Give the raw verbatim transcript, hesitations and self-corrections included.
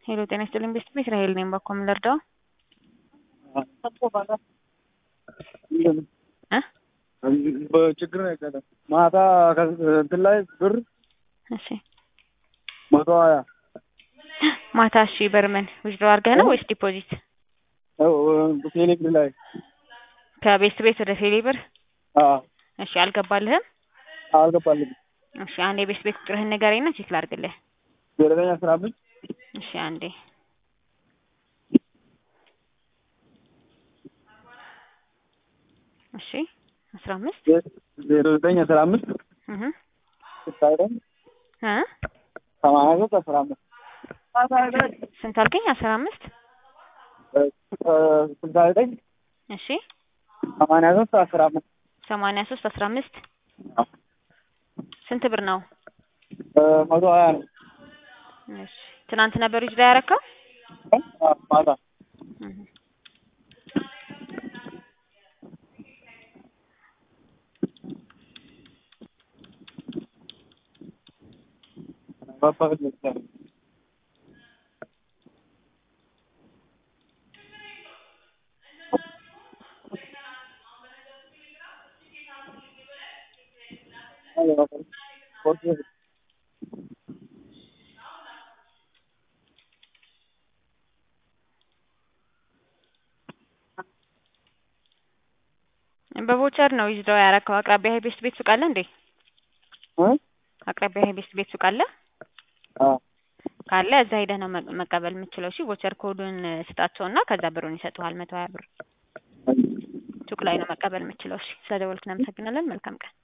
ሄሎ ጤና ይስጥልኝ ቤስት እስራኤል ነኝ። ባኮም ልርዳው እ በችግር ነው ያቀረ ማታ እንትን ላይ ብር እሺ መቶ ሀያ ማታ እሺ በርመን ዊዝድሮ አድርገህ ነው ወይስ ዲፖዚት? አው ቴሌብር ላይ ከቤስት ቤት ወደ ቴሌብር? አዎ እሺ አልገባልህም? አልገባልኝም። እሺ አንዴ ቤስት ቤት ቁጥርህን ንገረኝና ቼክ ላድርግልህ። ዘጠኝ አስራ አምስት እሺ አንዴ እሺ አስራ አምስት ዜሮ ዘጠኝ አስራ አምስት እህ ስታይደን እ ሰማንያ ሶስት አስራ አምስት ስንት አልከኝ? አስራ አምስት ስልሳ ዘጠኝ እሺ ሰማንያ ሶስት አስራ አምስት ሰማንያ ሶስት አስራ አምስት ስንት ብር ነው? መቶ ሀያ ነው። እሺ ትናንት ነበር ዊዝድሮ ያደረከው? ማታ ባባ ነው በቮቸር ነው ዊዝድሮ ያደረከው። አቅራቢያ ቤስት ቤት ሱቅ አለ እንዴ? እ አቅራቢያ ቤስት ቤት ሱቅ አለ? አዎ ካለ እዛ ሄደህ ነው መቀበል የምችለው። እሺ ቮቸር ኮዱን ስጣቸውና ከዛ ብሩን ይሰጡሃል። መቶ ሀያ ብር ሱቅ ላይ ነው መቀበል የምችለው። እሺ ስለደወልክ እናመሰግናለን። መልካም ቀን።